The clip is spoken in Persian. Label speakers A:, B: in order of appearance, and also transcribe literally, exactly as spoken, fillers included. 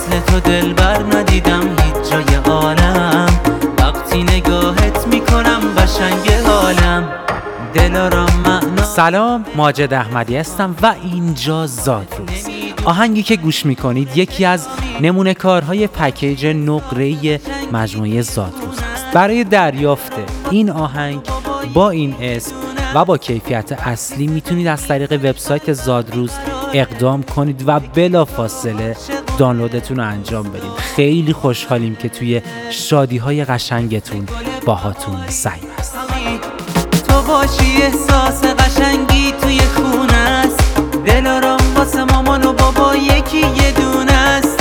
A: مثل تو دلبر ندیدم هیچ جای عالم، وقتی نگاهت میکنم قشنگ حالم، دلارام معنا.
B: سلام، ماجد احمدی هستم و اینجا زادروز. آهنگی که گوش میکنید یکی از نمونه کارهای پکیج نقره‌ای مجموعه زادروز است. برای دریافت این آهنگ با این اسم و با کیفیت اصلی میتونید از طریق وبسایت زادروز اقدام کنید و بلافاصله دانلودتون رو انجام بدید. خیلی خوشحالیم که توی شادی‌های قشنگتون باهاتون سعیم است.
A: تو باشی احساس قشنگی توی خونه است، دلارام واسه مامان و بابا یکی یه دونه است.